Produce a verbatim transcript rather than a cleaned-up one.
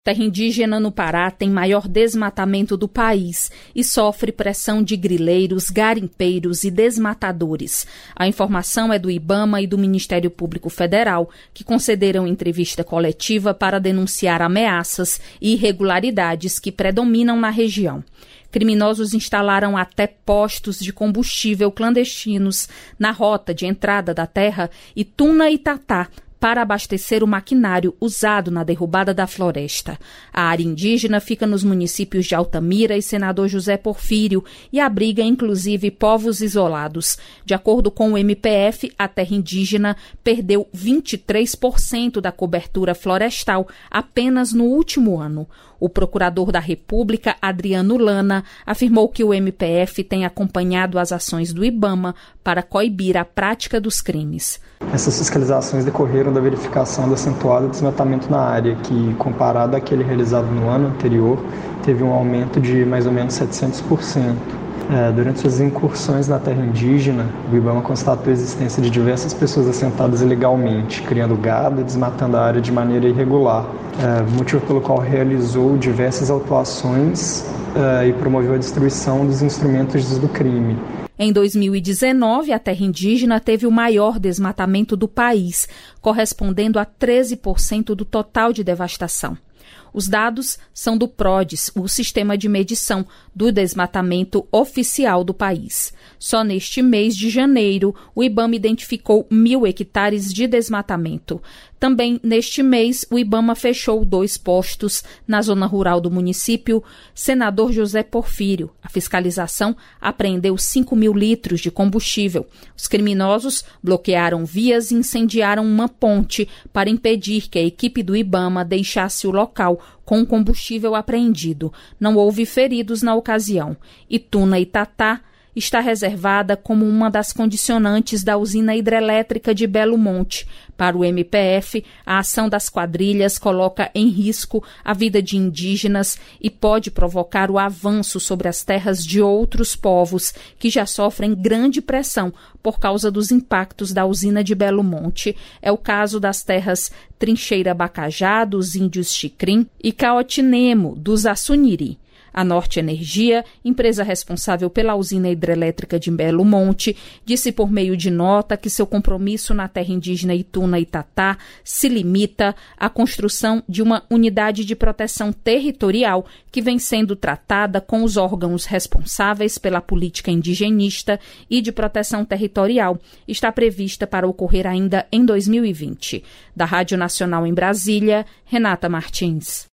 Terra indígena no Pará tem maior desmatamento do país e sofre pressão de grileiros, garimpeiros e desmatadores. A informação é do IBAMA e do Ministério Público Federal, que concederam entrevista coletiva para denunciar ameaças e irregularidades que predominam na região. Criminosos instalaram até postos de combustível clandestinos na rota de entrada da terra Ituna-Itatá, para abastecer o maquinário usado na derrubada da floresta. A área indígena fica nos municípios de Altamira e Senador José Porfírio e abriga, inclusive, povos isolados. De acordo com o M P F, a terra indígena perdeu vinte e três por cento da cobertura florestal apenas no último ano. O procurador da República, Adriano Lana, afirmou que o M P F tem acompanhado as ações do IBAMA para coibir a prática dos crimes. Essas fiscalizações decorreram da verificação do acentuado desmatamento na área, que, comparado àquele realizado no ano anterior, teve um aumento de mais ou menos setecentos por cento. É, durante suas incursões na terra indígena, o IBAMA constatou a existência de diversas pessoas assentadas ilegalmente, criando gado e desmatando a área de maneira irregular, é, motivo pelo qual realizou diversas autuações é, e promoveu a destruição dos instrumentos do crime. Em dois mil e dezenove, a terra indígena teve o maior desmatamento do país, correspondendo a treze por cento do total de devastação. Os dados são do PRODES, o sistema de medição do desmatamento oficial do país. Só neste mês de janeiro, o IBAMA identificou mil hectares de desmatamento. Também neste mês, o IBAMA fechou dois postos na zona rural do município Senador José Porfírio. A fiscalização apreendeu cinco mil litros de combustível. Os criminosos bloquearam vias e incendiaram uma ponte para impedir que a equipe do IBAMA deixasse o local com o combustível apreendido. Não houve feridos na ocasião. Ituna-Itatá está reservada como uma das condicionantes da usina hidrelétrica de Belo Monte. Para o M P F, a ação das quadrilhas coloca em risco a vida de indígenas e pode provocar o avanço sobre as terras de outros povos que já sofrem grande pressão por causa dos impactos da usina de Belo Monte. É o caso das terras Trincheira Bacajá, dos índios Xicrim, e Caotinemo, dos Assuniri. A Norte Energia, empresa responsável pela usina hidrelétrica de Belo Monte, disse por meio de nota que seu compromisso na terra indígena Ituna-Itatá se limita à construção de uma unidade de proteção territorial que vem sendo tratada com os órgãos responsáveis pela política indigenista e de proteção territorial. Está prevista para ocorrer ainda em dois mil e vinte. Da Rádio Nacional em Brasília, Renata Martins.